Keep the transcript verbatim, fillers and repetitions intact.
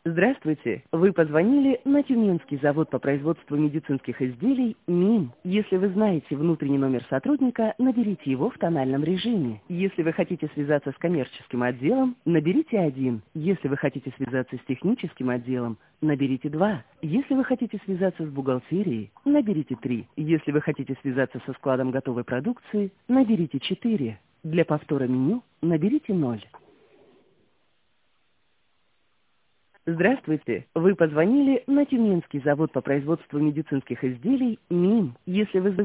Здравствуйте. Вы позвонили на Тюменский завод по производству медицинских изделий МИМ. Если вы знаете внутренний номер сотрудника, наберите его в тональном режиме. Если вы хотите связаться с коммерческим отделом, наберите один. Если вы хотите связаться с техническим отделом, наберите два. Если вы хотите связаться с бухгалтерией, наберите три. Если вы хотите связаться со складом готовой продукции, наберите четыре. Для повтора меню наберите ноль. Здравствуйте. Вы позвонили на Тюменский завод по производству медицинских изделий МИМ. Если вы